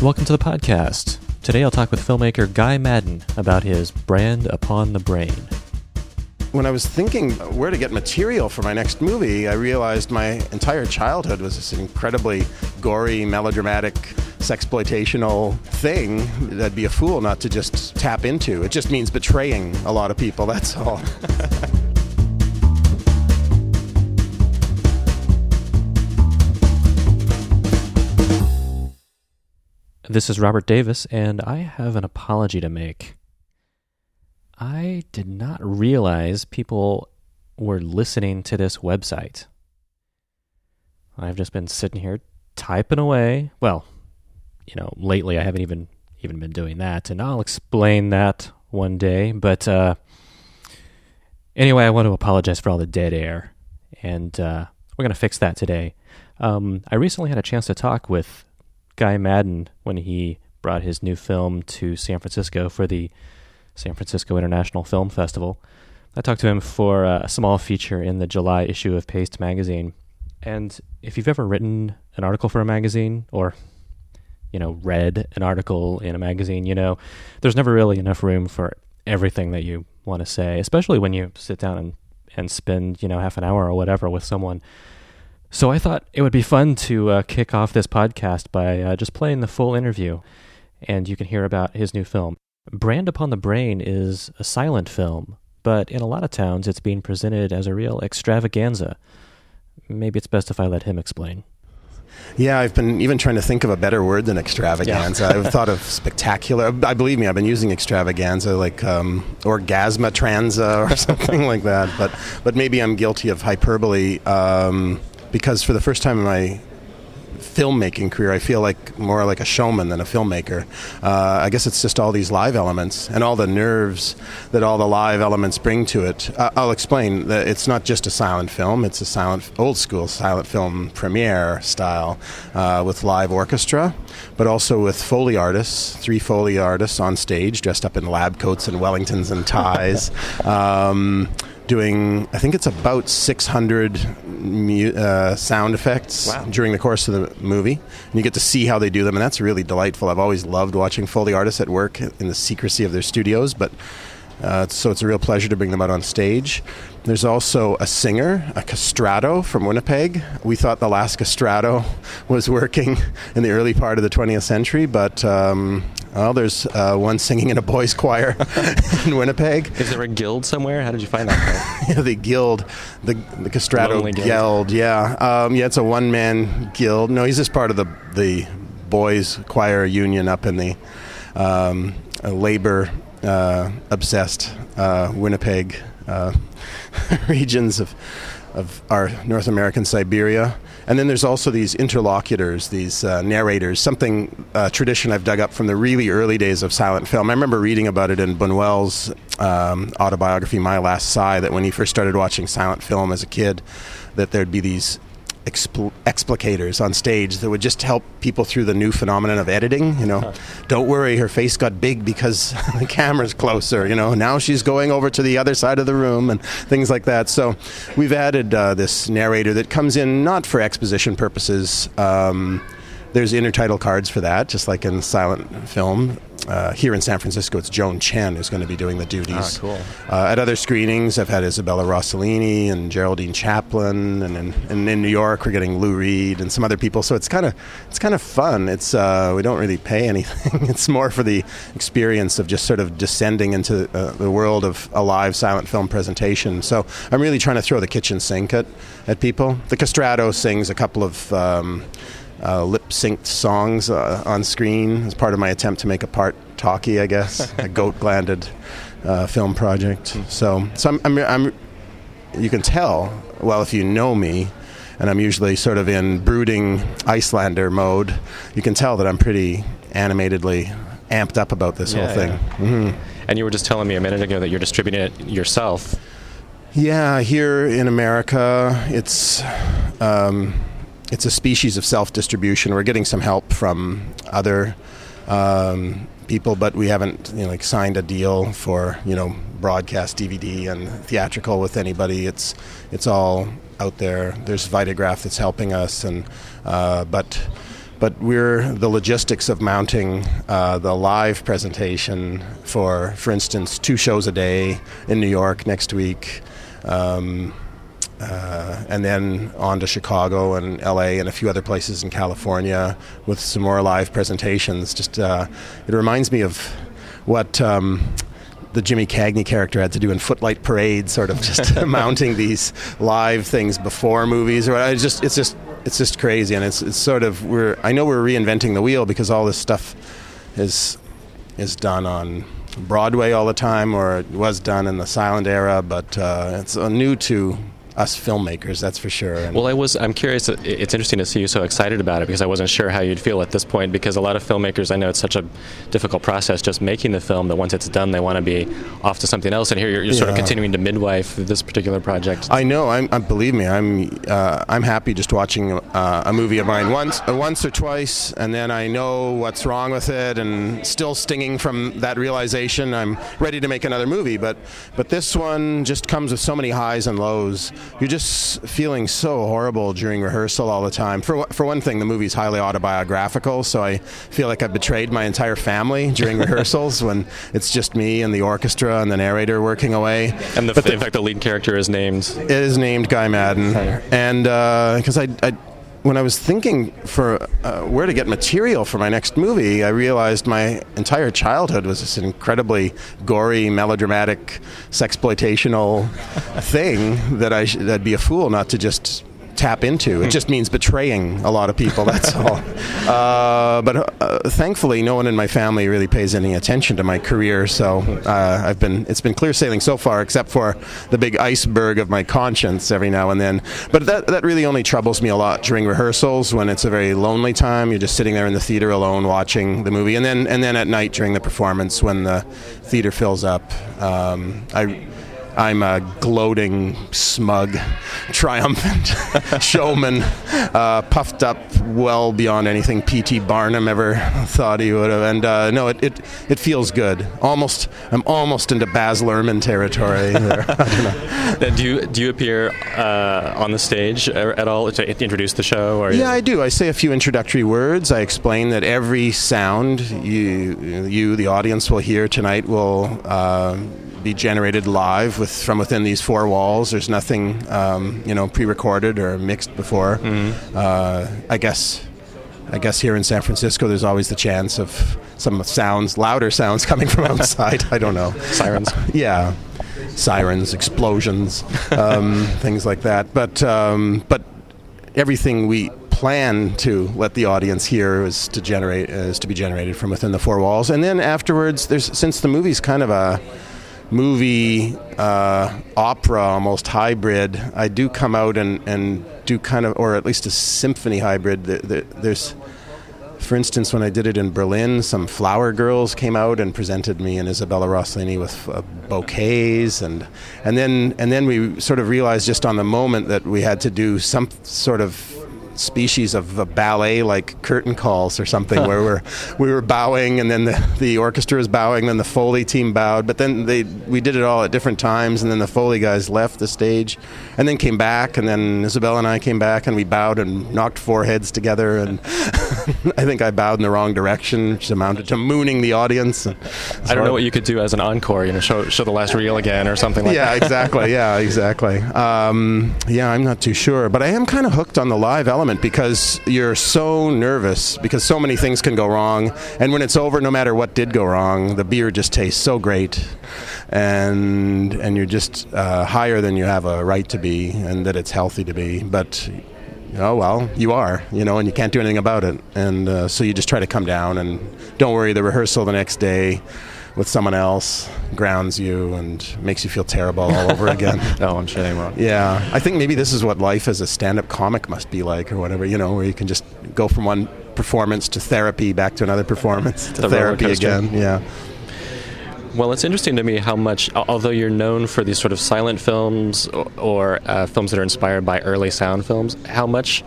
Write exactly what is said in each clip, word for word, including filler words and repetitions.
Welcome to the podcast. Today I'll talk with filmmaker Guy Maddin about his Brand Upon the Brain. When I was thinking where to get material for my next movie, I realized my entire childhood was this incredibly gory, melodramatic, sexploitational thing. I'd be a fool not to just tap into. It just means betraying a lot of people, that's all. This is Robert Davis, and I have an apology to make. I did not realize people were listening to this website. I've just been sitting here typing away. Well, you know, lately I haven't even even been doing that, and I'll explain that one day. But uh, anyway, I want to apologize for all the dead air, and uh, we're going to fix that today. Um, I recently had a chance to talk with Guy Maddin when he brought his new film to San Francisco for the San Francisco International Film Festival. I talked to him for a small feature in the July issue of Paste magazine. And if you've ever written an article for a magazine or, you know, read an article in a magazine, you know, there's never really enough room for everything that you want to say, especially when you sit down and, and spend, you know, half an hour or whatever with someone. So I thought it would be fun to uh, kick off this podcast by uh, just playing the full interview, and you can hear about his new film. Brand Upon the Brain is a silent film, but in a lot of towns it's being presented as a real extravaganza. Maybe it's best if I let him explain. Yeah, I've been even trying to think of a better word than extravaganza. Yeah. I've thought of spectacular. I believe me, I've been using extravaganza like um, orgasma tranza or something like that, but, but maybe I'm guilty of hyperbole. Um, Because for the first time in my filmmaking career, I feel like more like a showman than a filmmaker. Uh, I guess it's just all these live elements and all the nerves that all the live elements bring to it. Uh, I'll explain that it's not just a silent film. It's a silent, old school silent film premiere style uh, with live orchestra, but also with Foley artists, three Foley artists on stage dressed up in lab coats and Wellingtons and ties. um, doing, I think it's about six hundred mu- uh, sound effects wow. during the course of the movie. And you get to see how they do them, and that's really delightful. I've always loved watching Foley artists at work in the secrecy of their studios, but uh, so it's a real pleasure to bring them out on stage. There's also a singer, a castrato from Winnipeg. We thought the last castrato was working in the early part of the twentieth century, but um, well, there's uh, one singing in a boys' choir in Winnipeg. Is there a guild somewhere? How did you find that? yeah, the guild, the the castrato Lonely guild. guild. Yeah, um, yeah, it's a one-man guild. No, he's just part of the the boys' choir union up in the um, labor uh, obsessed uh, Winnipeg. Uh, regions of of our North American Siberia. And then there's also these interlocutors, these uh, narrators, something, uh, tradition I've dug up from the really early days of silent film. I remember reading about it in Buñuel's um, autobiography, My Last Sigh, that when he first started watching silent film as a kid, that there'd be these Expl- explicators on stage that would just help people through the new phenomenon of editing. You know, huh. Don't worry, her face got big because the camera's closer. You know, now she's going over to the other side of the room and things like that. So we've added uh, this narrator that comes in not for exposition purposes. Um, there's intertitle cards for that, just like in silent film. Uh, here in San Francisco, it's Joan Chen who's going to be doing the duties. Ah, cool. Uh, at other screenings, I've had Isabella Rossellini and Geraldine Chaplin, and in, and in New York, we're getting Lou Reed and some other people. So it's kind of it's kind of fun. It's uh, we don't really pay anything. It's more for the experience of just sort of descending into uh, the world of a live silent film presentation. So I'm really trying to throw the kitchen sink at at people. The castrato sings a couple of Um, Uh, lip-synced songs uh, on screen as part of my attempt to make a part talkie, I guess, a goat-glanded uh, film project. So, so I'm, I'm, I'm, you can tell, well, if you know me, and I'm usually sort of in brooding Icelander mode, you can tell that I'm pretty animatedly amped up about this yeah, whole thing. Yeah. Mm-hmm. And you were just telling me a minute ago that you're distributing it yourself. Yeah, here in America, it's... Um, It's a species of self-distribution. We're getting some help from other um, people, but we haven't, you know, like signed a deal for, you know, broadcast D V D and theatrical with anybody. It's it's all out there. There's Vitagraph that's helping us, and uh, but but we're the logistics of mounting uh, the live presentation for, for instance, two shows a day in New York next week, um, uh, and then on to Chicago and L A and a few other places in California with some more live presentations. Just uh, it reminds me of what um, the Jimmy Cagney character had to do in Footlight Parade, sort of just mounting these live things before movies. Or I just it's just. It's just crazy, and it's it's sort of we're. I know we're reinventing the wheel because all this stuff is is done on Broadway all the time, or it was done in the silent era. But uh, it's uh, new to us filmmakers, that's for sure. And well, I was. I'm curious. It's interesting to see you so excited about it because I wasn't sure how you'd feel at this point. Because a lot of filmmakers, I know it's such a difficult process just making the film that once it's done, they want to be off to something else. And here you're, you're yeah. sort of continuing to midwife this particular project. I know. I'm. I, believe me. I'm. Uh, I'm happy just watching uh, a movie of mine once, uh, once or twice, and then I know what's wrong with it, and still stinging from that realization, I'm ready to make another movie. But, but this one just comes with so many highs and lows. You're just feeling so horrible during rehearsal all the time. For for one thing, the movie's highly autobiographical, so I feel like I've betrayed my entire family during rehearsals when it's just me and the orchestra and the narrator working away. And the, the, in fact, the lead character is named? It is named Guy Madden. And because uh, I... I when I was thinking for uh, where to get material for my next movie, I realized my entire childhood was this incredibly gory, melodramatic, sexploitational thing that I sh- I'd be a fool not to just tap into. It just means betraying a lot of people, that's all. Uh, but uh, thankfully, no one in my family really pays any attention to my career, so uh, I've been it's been clear sailing so far, except for the big iceberg of my conscience every now and then. But that that really only troubles me a lot during rehearsals when it's a very lonely time. You're just sitting there in the theater alone watching the movie, and then and then at night during the performance when the theater fills up. Um, I. I'm a gloating, smug, triumphant showman, uh, puffed up well beyond anything P T Barnum ever thought he would have. And uh, no, it, it it feels good. Almost, I'm almost into Baz Luhrmann territory there. I don't know. Do you do you appear uh, on the stage at all to introduce the show? Or yeah, I do. I say a few introductory words. I explain that every sound you you the audience will hear tonight will. Uh, be generated live with from within these four walls. There's nothing, um, you know, pre-recorded or mixed before. Mm-hmm. Uh, I guess, I guess here in San Francisco, there's always the chance of some sounds, louder sounds coming from outside. I don't know. Sirens. Uh, yeah, sirens, explosions, um, things like that. But um, but everything we plan to let the audience hear is to generate is to be generated from within the four walls. And then afterwards, there's since the movie's kind of a movie uh, opera almost hybrid, I do come out and, and do kind of, or at least a symphony hybrid. There's, for instance, when I did it in Berlin, some flower girls came out and presented me and Isabella Rossellini with uh, bouquets, and and then and then we sort of realized just on the moment that we had to do some sort of species of a ballet like curtain calls or something where we're we were bowing and then the, the orchestra was bowing, then the Foley team bowed, but then they we did it all at different times, and then the Foley guys left the stage and then came back, and then Isabella and I came back and we bowed and knocked foreheads together, and I think I bowed in the wrong direction, which amounted to mooning the audience. So I don't know what you could do as an encore, you know, show show the last reel again or something like yeah, that. Yeah, exactly. Yeah, exactly. Um, yeah, I'm not too sure, but I am kind of hooked on the live element because you're so nervous because so many things can go wrong, and when it's over, no matter what did go wrong, the beer just tastes so great, and and you're just uh, higher than you have a right to be, and that it's healthy to be, but oh well, you are, you know, and you can't do anything about it, and uh, so you just try to come down and don't worry. The rehearsal the next day with someone else grounds you and makes you feel terrible all over again. Oh, I'm sure they will. Yeah, I think maybe this is what life as a stand-up comic must be like, or whatever, you know, where you can just go from one performance to therapy, back to another performance to the therapy again. Yeah. Well, it's interesting to me how much, although you're known for these sort of silent films or, or uh, films that are inspired by early sound films, how much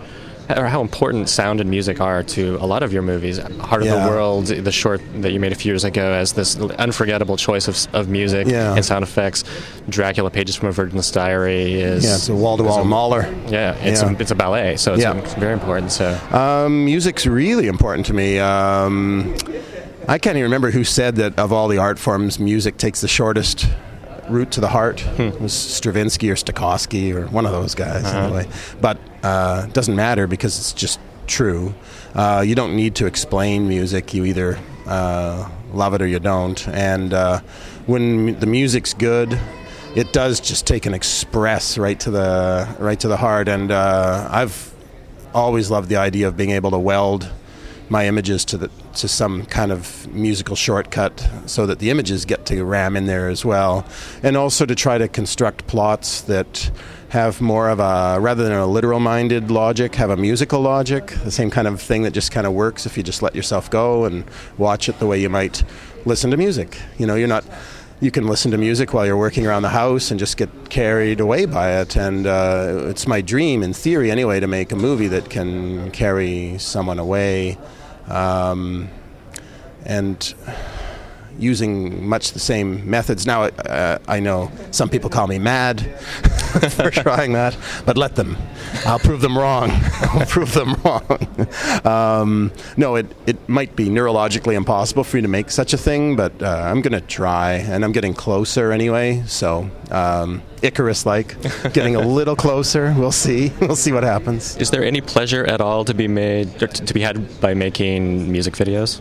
or how important sound and music are to a lot of your movies. Heart of Yeah. the World, the short that you made a few years ago, as this unforgettable choice of, of music Yeah. and sound effects. Dracula, Pages from a Virgin's Diary is Yeah, it's a wall-to-wall Mahler. yeah, it's Yeah. A, it's a ballet, so it's Yeah. very important. So Um, music's really important to me. Um, I can't even remember who said that of all the art forms, music takes the shortest route to the heart. Hmm. It was Stravinsky or Stokowski or one of those guys, Uh-huh. anyway. But uh, it doesn't matter because it's just true. Uh, you don't need to explain music. You either uh, love it or you don't. And uh, when m- the music's good, it does just take an express right to the right to the heart. And uh, I've always loved the idea of being able to weld my images to the to some kind of musical shortcut so that the images get to ram in there as well, and also to try to construct plots that have more of a, rather than a literal minded logic, have a musical logic, the same kind of thing that just kind of works if you just let yourself go and watch it the way you might listen to music. You know, you're not you can listen to music while you're working around the house and just get carried away by it. And uh, it's my dream, in theory anyway, to make a movie that can carry someone away, um, and using much the same methods. Now, uh, I know some people call me mad for trying that, but let them. I'll prove them wrong. I'll prove them wrong. Um, no, it, it might be neurologically impossible for you to make such a thing, but uh, I'm going to try, and I'm getting closer anyway, so um, Icarus-like, getting a little closer. We'll see. We'll see what happens. is there any pleasure at all to be made, or to be had by making music videos?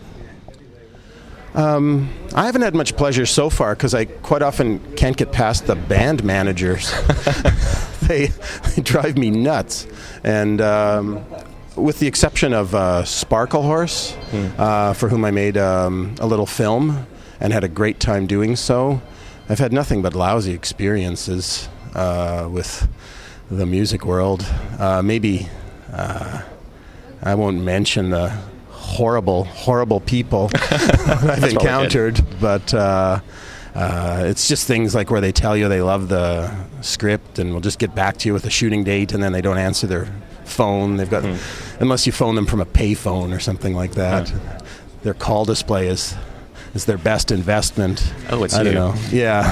Um, I haven't had much pleasure so far because I quite often can't get past the band managers. they, they drive me nuts. And um, with the exception of uh, Sparkle Horse, hmm. uh, for whom I made um, a little film and had a great time doing so, I've had nothing but lousy experiences uh, with the music world. Uh, maybe uh, I won't mention the horrible, horrible people I've encountered, but uh, uh, it's just things like where they tell you they love the script and will just get back to you with a shooting date, and then they don't answer their phone. They've got, hmm. unless you phone them from a payphone or something like that. Huh. Their call display is is their best investment. Oh, it's I you. don't know. Yeah.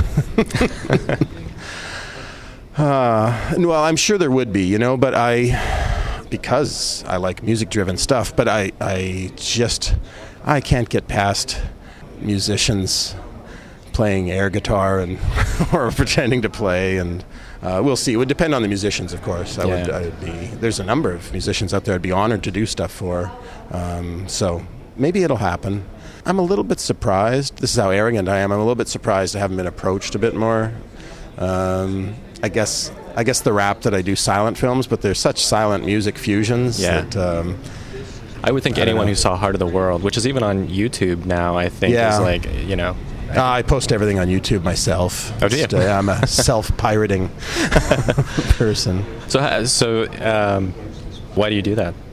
uh, well, I'm sure there would be, you know, but I. Because I like music-driven stuff, but I, I just, I can't get past musicians playing air guitar and or pretending to play, and uh, we'll see. It would depend on the musicians, of course. I yeah. would, I would be. There's a number of musicians out there I'd be honored to do stuff for. Um, so maybe it'll happen. I'm a little bit surprised. This is how arrogant I am. I'm a little bit surprised I haven't been approached a bit more. Um, I guess. I guess the rap that I do silent films, but they're such silent music fusions yeah. that um, I would think I anyone who saw Heart of the World, which is even on YouTube now, I think yeah. is like, you know. Uh, I post everything on YouTube myself. Oh, do you? Just, uh, I'm a self-pirating person. So, uh, so um, why do you do that?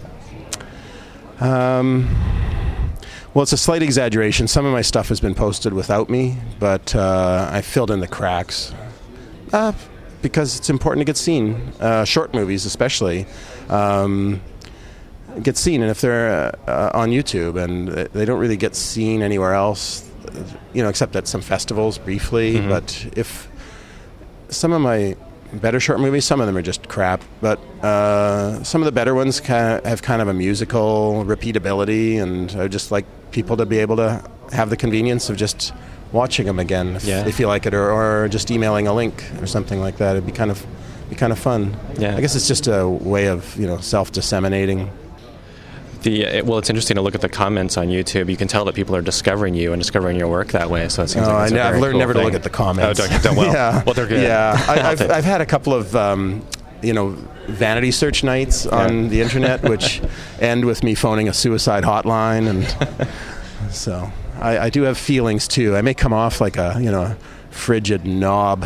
Um, well, it's a slight exaggeration. Some of my stuff has been posted without me, but uh, I filled in the cracks. Uh, because it's important to get seen. Uh, short movies especially um, get seen, and if they're uh, on YouTube and they don't really get seen anywhere else, you know, except at some festivals briefly. Mm-hmm. But if some of my better short movies, some of them are just crap, but uh, some of the better ones kind of have kind of a musical repeatability, and I just like people to be able to have the convenience of just watching them again if yeah. they feel like it, or, or just emailing a link or something like that. It'd be kind of be kind of fun. Yeah. I guess it's just a way of, you know, self-disseminating. The it, well, it's interesting to look at the comments on YouTube. You can tell that people are discovering you and discovering your work that way. So it seems oh, like it's I, a I've very learned cool never thing. to look at the comments. Oh, don't, don't well. yeah. Well, they're good. Yeah, I, I've I've had a couple of um, you know, vanity search nights on yeah. the internet, which end with me phoning a suicide hotline, and so. I, I do have feelings too. I may come off like a, you know, frigid knob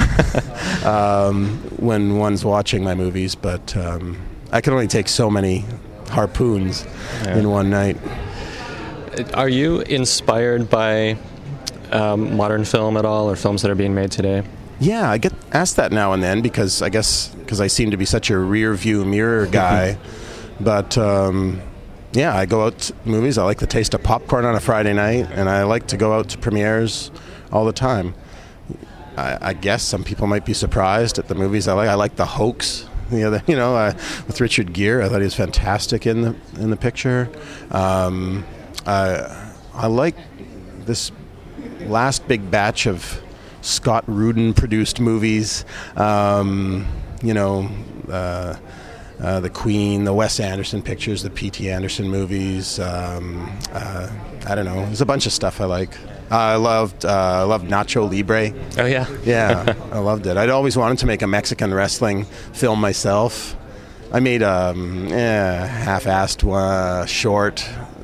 um, when one's watching my movies, but um, I can only take so many harpoons yeah. in one night. Are you inspired by um, modern film at all, or films that are being made today? Yeah, I get asked that now and then because I guess because I seem to be such a rear view mirror guy. but um, yeah, I go out to movies. I like the taste of popcorn on a Friday night, and I like to go out to premieres all the time. I, I guess some people might be surprised at the movies I like. I like The Hoax. The other, you know, uh, with Richard Gere, I thought he was fantastic in the in the picture. Um, uh, I like this last big batch of Scott Rudin produced movies. Um, you know, uh, uh, the Queen, the Wes Anderson pictures, the P T Anderson movies. Um, uh, I don't know. There's a bunch of stuff I like. Uh, I loved uh, loved Nacho Libre. Oh, yeah? Yeah, I loved it. I'd always wanted to make a Mexican wrestling film myself. I made a um, eh, half-assed uh, short,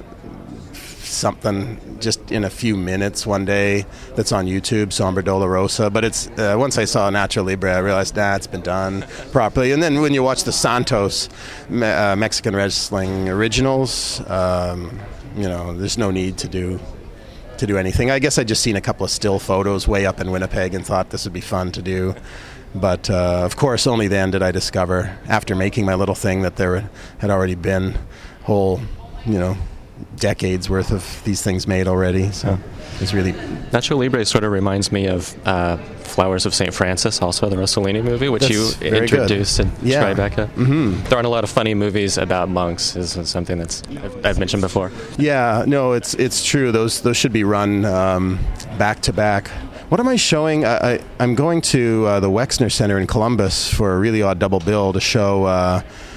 something just in a few minutes one day that's on YouTube, Sombra Dolorosa. But it's uh, once I saw Nacho Libre, I realized, nah, it's been done properly. And then when you watch the Santos me- uh, Mexican Wrestling Originals, um, you know, there's no need to do... to do anything. I guess I just seen a couple of still photos way up in Winnipeg and thought this would be fun to do. But uh, of course, only then did I discover, after making my little thing, that there had already been whole, you know, decades worth of these things made already. So it's really... Nacho Libre sort of reminds me of uh, Flowers of Saint Francis, also the Rossellini movie, which That's you introduced good. in Yeah. Tribeca. Mm-hmm. There aren't a lot of funny movies about monks, is something that's I've, I've mentioned before. Yeah, no, it's it's true. Those those should be run um, back to back. What am I showing? I, I, I'm going to uh, the Wexner Center in Columbus for a really odd double bill to show uh,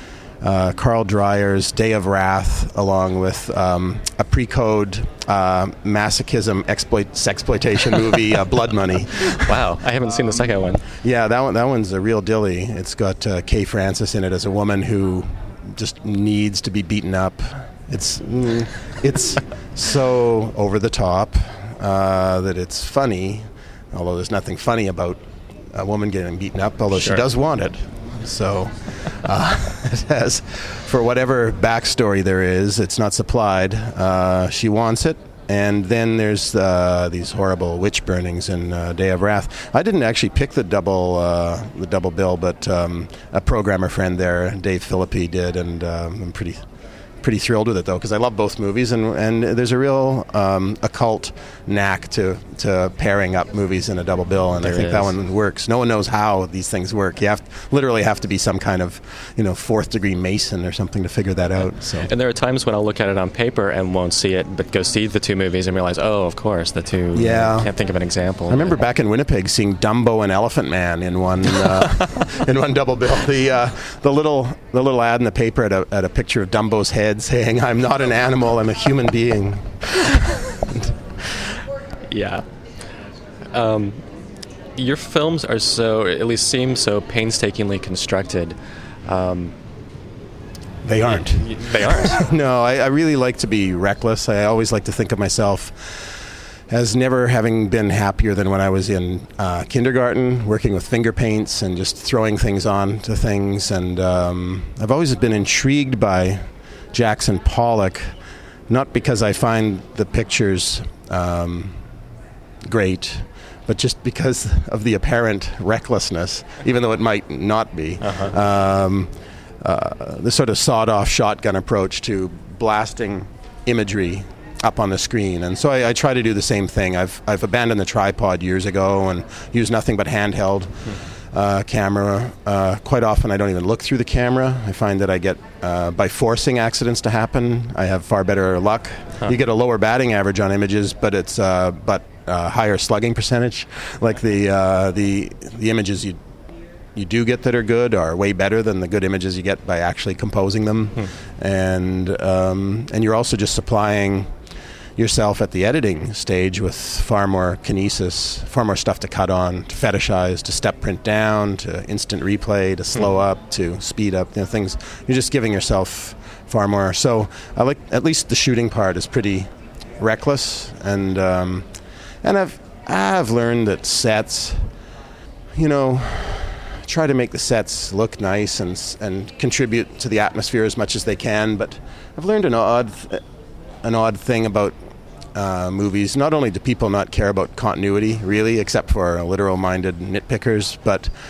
uh, Carl Dreyer's Day of Wrath, along with um, a pre-code uh, masochism exploit sexploitation movie, uh, Blood Money. Wow, I haven't seen the second one. Yeah, that one that one's a real dilly. It's got uh, Kay Francis in it as a woman who just needs to be beaten up. It's mm, it's so over the top uh, that it's funny. Although there's nothing funny about a woman getting beaten up, although Sure. she does want it. So uh, it has, for whatever backstory there is, it's not supplied. Uh, she wants it. And then there's uh, these horrible witch burnings in uh, Day of Wrath. I didn't actually pick the double uh, the double bill, but um, a programmer friend there, Dave Philippi, did, and um, I'm pretty pretty thrilled with it, though, because I love both movies, and, and there's a real um, occult knack to, to pairing up movies in a double bill, and There I think is. that one works. No one knows how these things work. You have literally have to be some kind of, you know, fourth degree Mason or something to figure that out. So. And there are times when I'll look at it on paper and won't see it, but go see the two movies and realize, oh, of course, the two. Yeah. I can't think of an example. I remember back in Winnipeg seeing Dumbo and Elephant Man in one uh, in one double bill. The uh, the little the little ad in the paper had a, had a picture of Dumbo's head saying, "I'm not an animal, I'm a human being." Yeah. Um, your films are so, at least seem so painstakingly constructed. Um, They aren't. y- They aren't. No, I, I really like to be reckless. I always like to think of myself as never having been happier than when I was in uh, kindergarten, working with finger paints and just throwing things on to things. And um, I've always been intrigued by Jackson Pollock, not because I find the pictures um, great, but just because of the apparent recklessness, even though it might not be. Uh-huh. Um, uh, the sort of sawed-off shotgun approach to blasting imagery up on the screen. And so I, I try to do the same thing. I've I've abandoned the tripod years ago and use nothing but handheld uh, camera. Uh, quite often I don't even look through the camera. I find that I get, uh, by forcing accidents to happen, I have far better luck. Huh. You get a lower batting average on images, but it's uh, but uh, higher slugging percentage. Like the uh, the the images you you do get that are good are way better than the good images you get by actually composing them. Hmm. And um, and you're also just supplying yourself at the editing stage with far more kinesis, far more stuff to cut on, to fetishize, to step print down, to instant replay, to slow Hmm. up, to speed up, you know, things. You're just giving yourself far more. So I like, at least the shooting part is pretty reckless, and um, and I've I've learned that sets, you know, try to make the sets look nice and and contribute to the atmosphere as much as they can. But I've learned an odd an odd thing about uh, movies. Not only do people not care about continuity, really, except for literal-minded nitpickers, but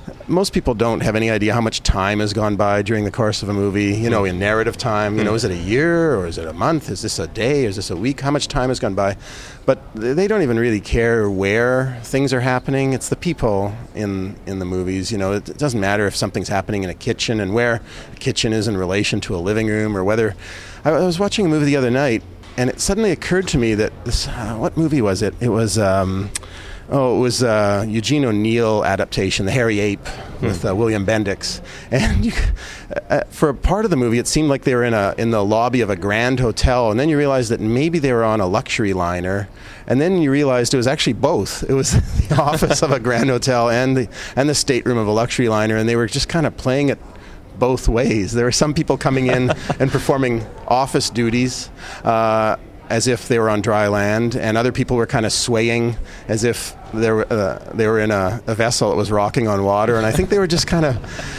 most people don't have any idea how much time has gone by during the course of a movie, you know, in narrative time. You know, is it a year or is it a month? Is this a day? Is this a week? How much time has gone by? But they don't even really care where things are happening. It's the people in in the movies. You know, it doesn't matter if something's happening in a kitchen and where a kitchen is in relation to a living room, or whether... I, I was watching a movie the other night, and it suddenly occurred to me that this... Uh, what movie was it? It was... Um, Oh, it was uh, Eugene O'Neill adaptation, The Hairy Ape, with uh, William Bendix. And you, uh, for a part of the movie, it seemed like they were in a in the lobby of a grand hotel, and then you realized that maybe they were on a luxury liner, and then you realized it was actually both. It was the office of a grand hotel and the and the stateroom of a luxury liner, and they were just kind of playing it both ways. There were some people coming in and performing office duties, uh, as if they were on dry land, and other people were kind of swaying as if they were uh, they were in a, a vessel that was rocking on water. And I think they were just kind of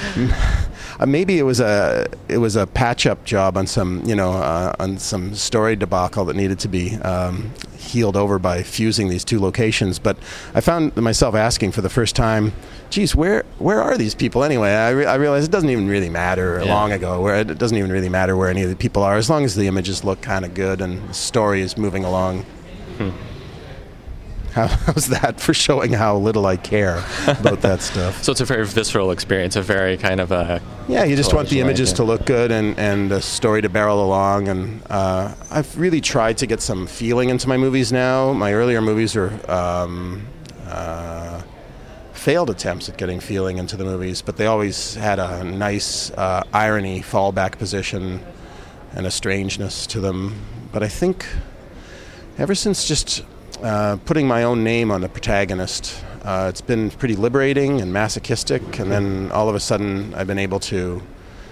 uh, maybe it was a it was a patch up job on some you know uh, on some story debacle that needed to be um, healed over by fusing these two locations. But I found myself asking for the first time, geez, where where are these people anyway? I, re- I realized it doesn't even really matter yeah. long ago, where it doesn't even really matter where any of the people are, as long as the images look kind of good and the story is moving along. Hmm. How, how's that for showing how little I care about that stuff? So it's a very visceral experience, a very kind of a... Yeah, you just want the images to look good and, and the story to barrel along. And uh, I've really tried to get some feeling into my movies now. My earlier movies are... Um, uh, failed attempts at getting feeling into the movies, but they always had a nice uh, irony, fallback position, and a strangeness to them. But I think ever since just uh, putting my own name on the protagonist, uh, it's been pretty liberating and masochistic, and then all of a sudden I've been able to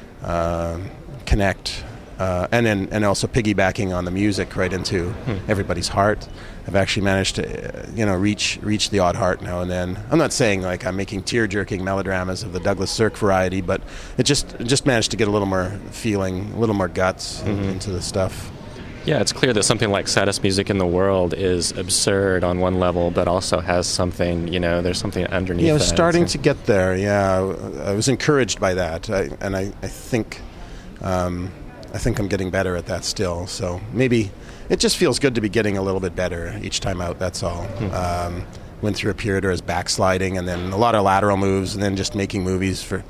uh, connect, uh, and then and also piggybacking on the music right into hmm. everybody's heart. I've actually managed to, you know, reach reach the odd heart now and then. I'm not saying like I'm making tear-jerking melodramas of the Douglas Sirk variety, but it just it just managed to get a little more feeling, a little more guts mm-hmm. into the stuff. Yeah, it's clear that something like Saddest Music in the World is absurd on one level, but also has something, you know, there's something underneath. Yeah, I was that. starting to get there. Yeah, I was encouraged by that, I, and I, I think, um, I think I'm getting better at that still. So maybe it just feels good to be getting a little bit better each time out. That's all. Hmm. Um, went through a period where I was backsliding, and then a lot of lateral moves, and then just making movies for.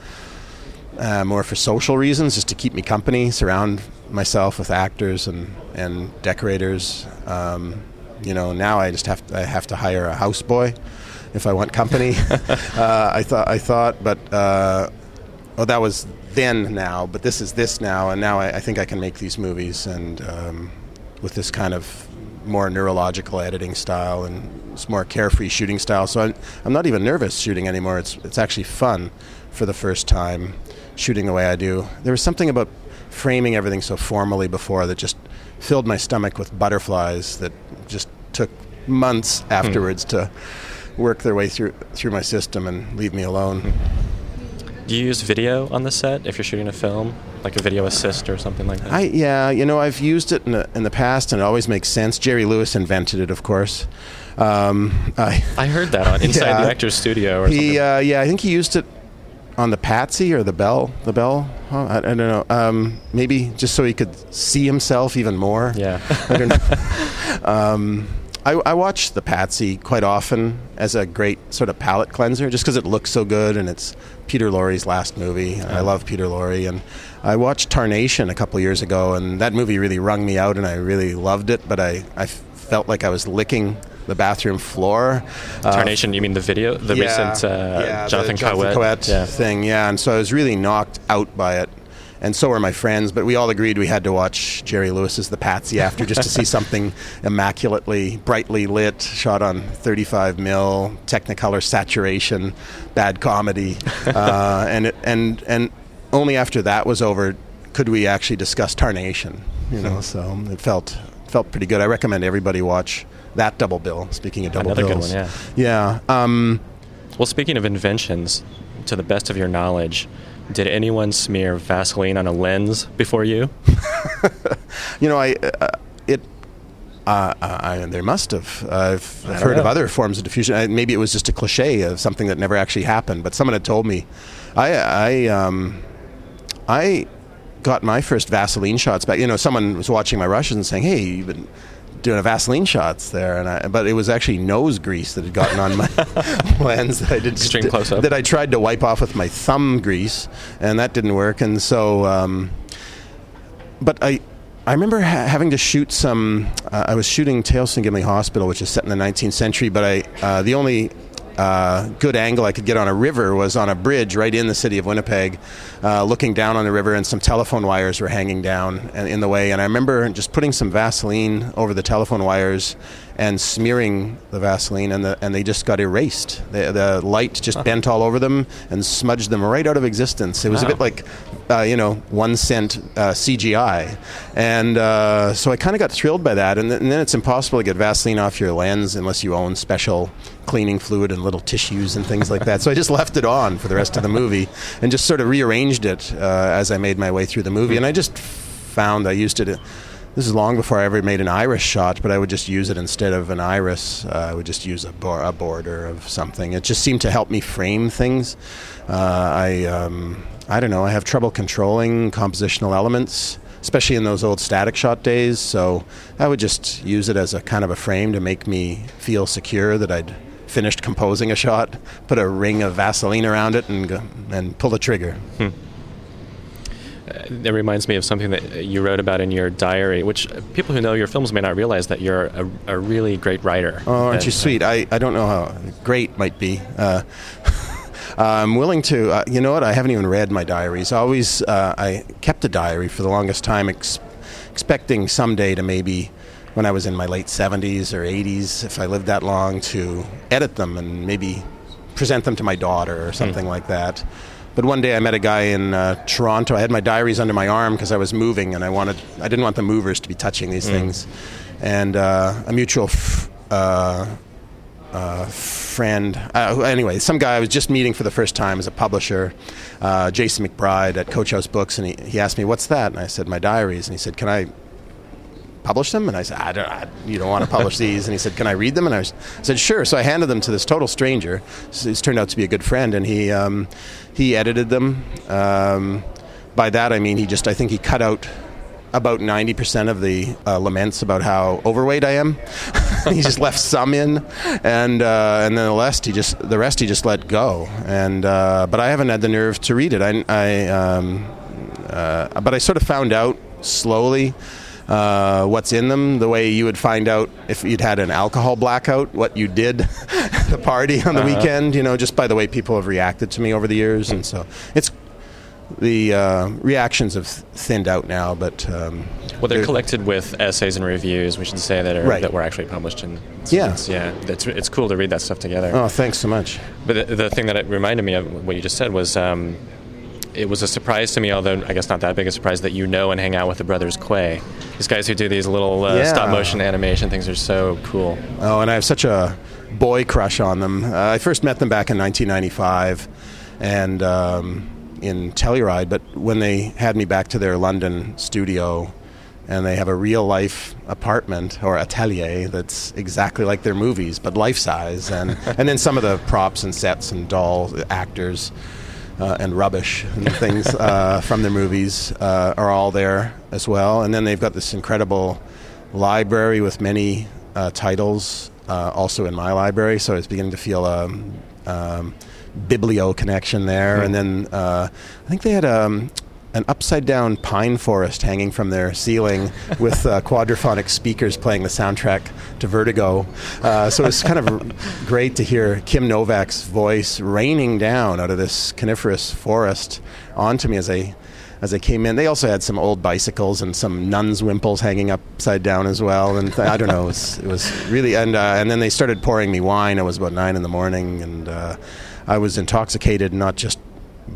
Uh, more for social reasons, just to keep me company, surround myself with actors and, and decorators. Um, you know, now I just have to, I have to hire a houseboy if I want company. uh, I thought, I thought, but uh, well, that was then. Now, but this is this now, and now I, I think I can make these movies, and um, with this kind of more neurological editing style and it's more carefree shooting style. So I'm, I'm not even nervous shooting anymore. It's it's actually fun for the first time. Shooting the way I do. There was something about framing everything so formally before that just filled my stomach with butterflies that just took months afterwards hmm. to work their way through through my system and leave me alone. Do you use video on the set if you're shooting a film, like a video assist or something like that? I yeah, you know, I've used it in the, in the past, and it always makes sense. Jerry Lewis invented it, of course. Um, I, I heard that on Inside yeah, the Actors Studio or he, something. Uh, yeah, I think he used it on the Patsy or the Bell, the Bell. Huh? I, I don't know. Um, maybe just so he could see himself even more. Yeah. I don't know. um, I, I watch the Patsy quite often as a great sort of palate cleanser, just because it looks so good, and it's Peter Lorre's last movie. Yeah. I love Peter Lorre, and I watched Tarnation a couple years ago, and that movie really wrung me out, and I really loved it. But I, I felt like I was licking the bathroom floor. Tarnation, uh, you mean the video? The yeah, recent uh, yeah, Jonathan, the Jonathan Coët yeah. thing, yeah. And so I was really knocked out by it. And so were my friends, but we all agreed we had to watch Jerry Lewis's The Patsy after just to see something immaculately, brightly lit, shot on thirty-five mil, Technicolor saturation, bad comedy. uh, and, it, and, and only after that was over could we actually discuss Tarnation. You know, so it felt, felt pretty good. I recommend everybody watch that double bill, speaking of double Another bills. Another good one, yeah. Yeah. Um, well, speaking of inventions, to the best of your knowledge, did anyone smear Vaseline on a lens before you? you know, I uh, it Uh, I, there must have. Uh, I've, I've heard know. of other forms of diffusion. I, maybe it was just a cliche of something that never actually happened. But someone had told me. I I um, I got my first Vaseline shots back. You know, someone was watching my rushes and saying, "Hey, you've been doing a Vaseline shots there," and I, but it was actually nose grease that had gotten on my lens that I did extreme close up that I tried to wipe off with my thumb grease, and that didn't work. And so, um, but I. I remember ha- having to shoot some. Uh, I was shooting Tales from Gimli Hospital, which is set in the nineteenth century. But I, uh, the only uh, good angle I could get on a river was on a bridge right in the city of Winnipeg, uh, looking down on the river, and some telephone wires were hanging down in the way. And I remember just putting some Vaseline over the telephone wires and smearing the Vaseline, and the, and they just got erased. The, the light just huh. bent all over them and smudged them right out of existence. It was wow. a bit like, uh, you know, one cent uh, C G I. And uh, so I kind of got thrilled by that. And, th- and then it's impossible to get Vaseline off your lens unless you own special cleaning fluid and little tissues and things like that. So I just left it on for the rest of the movie and just sort of rearranged it uh, as I made my way through the movie. And I just found I used it... This is long before I ever made an iris shot, but I would just use it instead of an iris. Uh, I would just use a, bor- a border of something. It just seemed to help me frame things. Uh, I, um, I don't know, I have trouble controlling compositional elements, especially in those old static shot days. So I would just use it as a kind of a frame to make me feel secure that I'd finished composing a shot, put a ring of Vaseline around it, and go, and pull the trigger. Hmm. It reminds me of something that you wrote about in your diary, which people who know your films may not realize that you're a, a really great writer. Oh, aren't and, you sweet? I, I don't know how great might be. Uh, I'm willing to, uh, you know what, I haven't even read my diaries. I always, uh, I kept a diary for the longest time, ex- expecting someday to maybe, when I was in my late seventies or eighties, if I lived that long, to edit them and maybe present them to my daughter or something mm. like that. But one day I met a guy in uh, Toronto. I had my diaries under my arm because I was moving, and I wanted I didn't want the movers to be touching these mm. things. And uh, a mutual f- uh, uh, friend, uh, anyway, some guy I was just meeting for the first time as a publisher, uh, Jason McBride at Coach House Books, and he, he asked me, "What's that?" And I said, "My diaries." And he said, "Can I publish them?" And I said, I don't, I, you don't want to publish these. And he said, "Can I read them?" And I, was, I said, "Sure." So I handed them to this total stranger. He's turned out to be a good friend, and he um, he edited them. Um, by that I mean he just, I think he cut out about ninety percent of the uh, laments about how overweight I am. He just left some in, and uh, and then the rest he just the rest he just let go. And uh, but I haven't had the nerve to read it. I, I um, uh, but I sort of found out slowly. Uh, what's in them, the way you would find out if you'd had an alcohol blackout, what you did at the party on the uh-huh. weekend, you know, just by the way people have reacted to me over the years. Mm-hmm. And so it's the uh, reactions have thinned out now, but um, well, they're, they're collected with essays and reviews, we should say, that are right. that were actually published in. Yeah, yeah, it's it's cool to read that stuff together. Oh, thanks so much. But the, the thing that it reminded me of what you just said was. Um, It was a surprise to me, although I guess not that big a surprise, that you know and hang out with the brothers Quay. These guys who do these little uh, yeah. stop-motion animation things are so cool. Oh, and I have such a boy crush on them. Uh, I first met them back in nineteen ninety-five and um, in Telluride, but when they had me back to their London studio, and they have a real-life apartment or atelier that's exactly like their movies, but life-size, and, and then some of the props and sets and doll actors Uh, and rubbish and things uh, from their movies uh, are all there as well. And then they've got this incredible library with many uh, titles uh, also in my library. So it's beginning to feel a um, um, biblio connection there. Mm-hmm. And then uh, I think they had um, an upside-down pine forest hanging from their ceiling with uh, quadraphonic speakers playing the soundtrack to Vertigo. Uh, so it's kind of r- great to hear Kim Novak's voice raining down out of this coniferous forest onto me as I as I came in. They also had some old bicycles and some nuns' wimples hanging upside down as well. And th- I don't know, it was, it was really... And, uh, and then they started pouring me wine. It was about nine in the morning, and uh, I was intoxicated, not just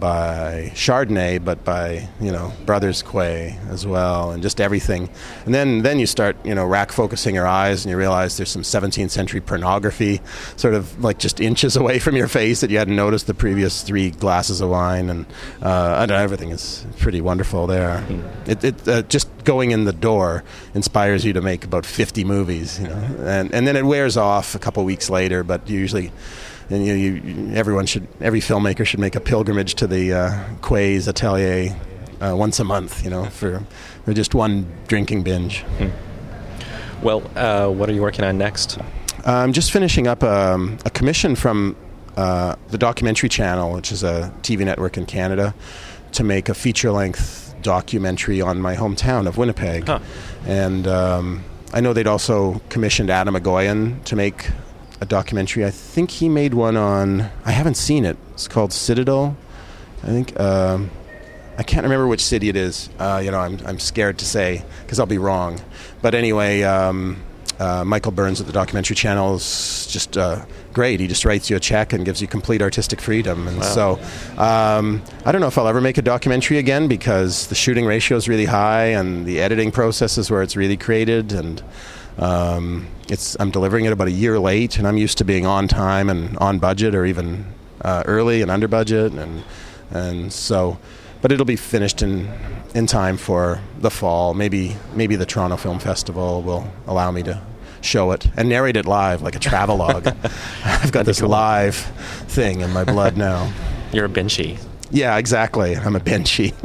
by Chardonnay, but by, you know, Brothers Quay as well, and just everything. And then, then you start, you know, rack focusing your eyes, and you realize there's some seventeenth century pornography sort of like just inches away from your face that you hadn't noticed the previous three glasses of wine, and uh, I don't know, everything is pretty wonderful there. Mm. It, it uh, just going in the door inspires you to make about fifty movies, you know, and and then it wears off a couple weeks later, but usually. And you, you, everyone should, every filmmaker should make a pilgrimage to the uh, Quay's Atelier uh, once a month, you know, for, for just one drinking binge. Hmm. Well, uh, what are you working on next? I'm just finishing up um, a commission from uh, the Documentary Channel, which is a T V network in Canada, to make a feature-length documentary on my hometown of Winnipeg. Huh. And um, I know they'd also commissioned Adam Agoyan to make a documentary. I think he made one on, I haven't seen it, it's called Citadel. I think, um, I can't remember which city it is. Uh, you know, I'm I'm scared to say, because I'll be wrong. But anyway, um, uh, Michael Burns at the Documentary Channel is just uh, great. He just writes you a check and gives you complete artistic freedom. And wow. so, um, I don't know if I'll ever make a documentary again, because the shooting ratio is really high, and the editing process is where it's really created, and Um, it's I'm delivering it about a year late, and I'm used to being on time and on budget, or even uh, early and under budget, and and so, but it'll be finished in in time for the fall. Maybe maybe the Toronto Film Festival will allow me to show it and narrate it live like a travelogue. I've got this live thing in my blood now. You're a Benchy. Yeah, exactly. I'm a Benchy.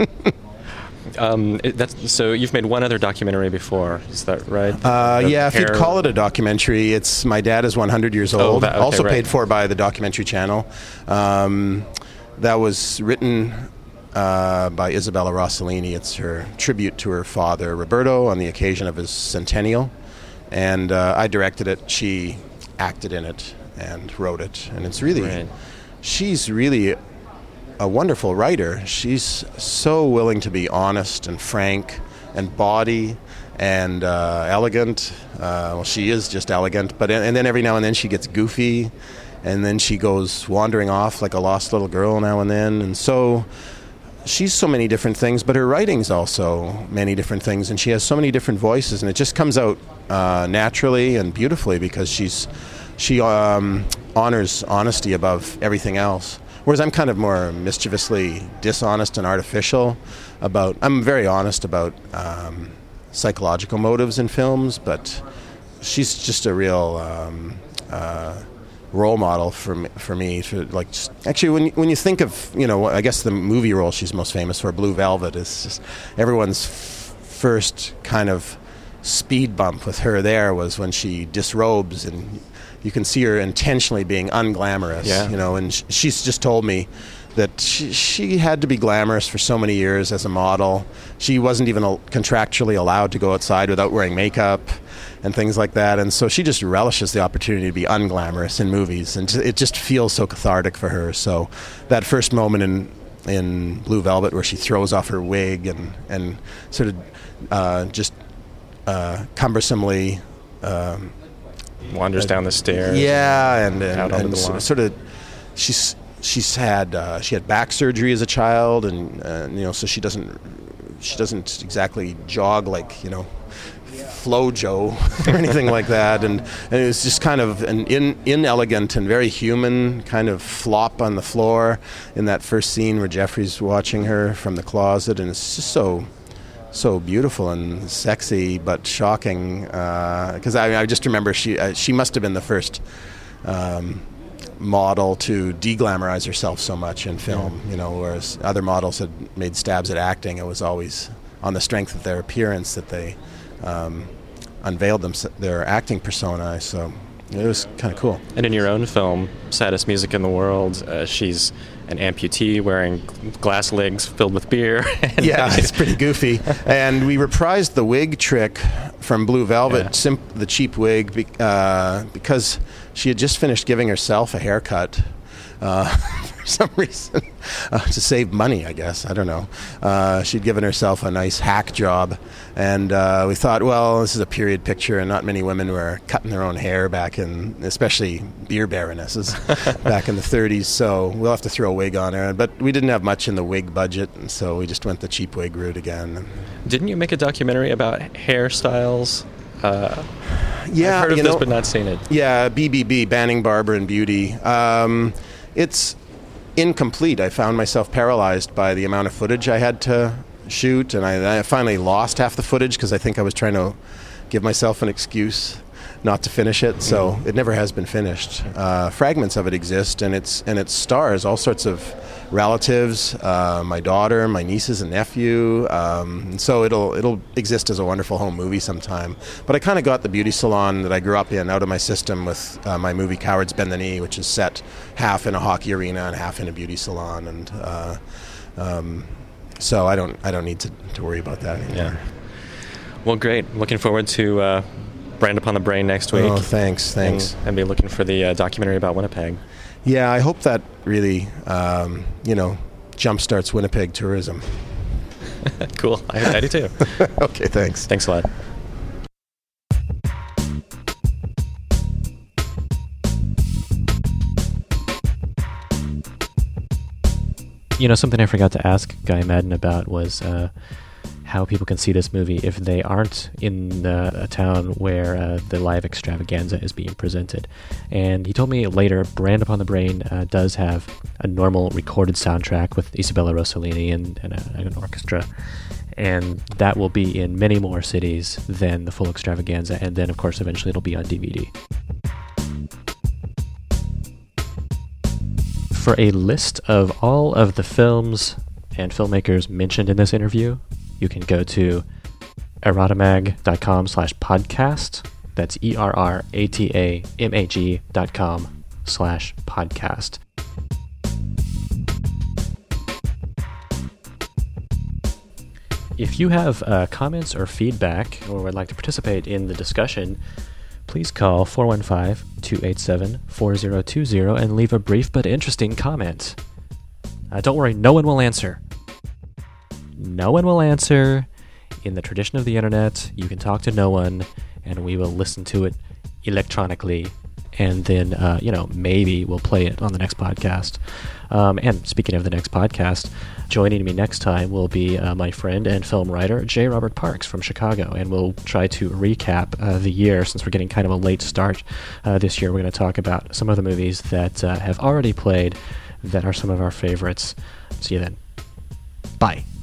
Um, it, that's, so you've made one other documentary before, is that right? Uh, yeah, if you'd call it a documentary, it's My Dad is one hundred Years Old, oh, that, okay, also right. paid for by the Documentary Channel. Um, that was written uh, by Isabella Rossellini. It's her tribute to her father, Roberto, on the occasion of his centennial. And uh, I directed it. She acted in it and wrote it. And it's really, right. she's really a wonderful writer. She's so willing to be honest and frank and bawdy and uh, elegant. Uh, well, she is just elegant, but and then every now and then she gets goofy, and then she goes wandering off like a lost little girl now and then. And so she's so many different things, but her writing's also many different things, and she has so many different voices, and it just comes out uh, naturally and beautifully because she's she um, honors honesty above everything else. Whereas I'm kind of more mischievously dishonest and artificial about, I'm very honest about um, psychological motives in films, but she's just a real um, uh, role model for me, for me to like, just, actually when, when you think of, you know, I guess the movie role she's most famous for, Blue Velvet, is just everyone's f- first kind of speed bump with her there was when she disrobes, and you can see her intentionally being unglamorous, yeah. you know, and sh- she's just told me that she, she had to be glamorous for so many years as a model. She wasn't even a- contractually allowed to go outside without wearing makeup and things like that, and so she just relishes the opportunity to be unglamorous in movies, and it just feels so cathartic for her. So that first moment in in Blue Velvet where she throws off her wig and, and sort of uh, just uh, cumbersomely... Um, wanders uh, down the stairs. Yeah, and, and, out and, onto the lawn. and sort of, she's she's had uh, she had back surgery as a child, and uh, you know, so she doesn't she doesn't exactly jog like, you know, Flo-Jo or anything like that, and and it was just kind of an in, inelegant and very human kind of flop on the floor in that first scene where Jeffrey's watching her from the closet, and it's just so. so beautiful and sexy, but shocking. Because uh, I, I just remember she uh, she must have been the first um, model to deglamorize herself so much in film. Yeah. You know, whereas other models had made stabs at acting, it was always on the strength of their appearance that they um, unveiled them their acting persona. So it was kind of cool. And in your own film, Saddest Music in the World, uh, she's an amputee wearing glass legs filled with beer. Yeah, it's pretty goofy. And we reprised the wig trick from Blue Velvet, yeah. simp- the cheap wig, be- uh, because she had just finished giving herself a haircut uh, some reason, uh, to save money, I guess. I don't know. Uh, she'd given herself a nice hack job, and uh, we thought, well, this is a period picture, and not many women were cutting their own hair back in, especially beer baronesses, back in the thirties, so we'll have to throw a wig on her. But we didn't have much in the wig budget, and so we just went the cheap wig route again. Didn't you make a documentary about hairstyles? Uh, yeah, I've heard of you this, know, but not seen it. Yeah, B B B, Banning Barber and Beauty. Um, it's incomplete. I found myself paralyzed by the amount of footage I had to shoot, and I, I finally lost half the footage because I think I was trying to give myself an excuse not to finish it, so mm. it never has been finished. Uh, fragments of it exist, and it's and it stars all sorts of relatives, uh, my daughter, my nieces and nephew. Um, and so it'll it'll exist as a wonderful home movie sometime. But I kind of got the beauty salon that I grew up in out of my system with uh, my movie Cowards Bend the Knee, which is set half in a hockey arena and half in a beauty salon, and uh, um, so I don't I don't need to, to worry about that anymore. Yeah. Well, great. Looking forward to uh, Brand Upon the Brain next week. Oh, thanks, thanks. And, and be looking for the uh, documentary about Winnipeg. Yeah, I hope that really, um, you know, jumpstarts Winnipeg tourism. Cool. I, I do too. Okay, thanks. Thanks a lot. You know, something I forgot to ask Guy Madden about was uh, how people can see this movie if they aren't in uh, a town where uh, the live extravaganza is being presented. And he told me later, Brand Upon the Brain uh, does have a normal recorded soundtrack with Isabella Rossellini and, and a, an orchestra. And that will be in many more cities than the full extravaganza. And then, of course, eventually it'll be on D V D. For a list of all of the films and filmmakers mentioned in this interview, you can go to erratamag.com slash podcast. That's E R R A T A M A G dot com slash podcast. If you have uh, comments or feedback or would like to participate in the discussion, please call four one five, two eight seven, four zero two zero and leave a brief but interesting comment. Uh, don't worry, no one will answer. No one will answer. In the tradition of the internet, you can talk to no one, and we will listen to it electronically, and then, uh, you know, maybe we'll play it on the next podcast. Um, and speaking of the next podcast, joining me next time will be uh, my friend and film writer, J. Robert Parks from Chicago, and we'll try to recap uh, the year, since we're getting kind of a late start uh, this year. We're going to talk about some of the movies that uh, have already played that are some of our favorites. See you then. Bye.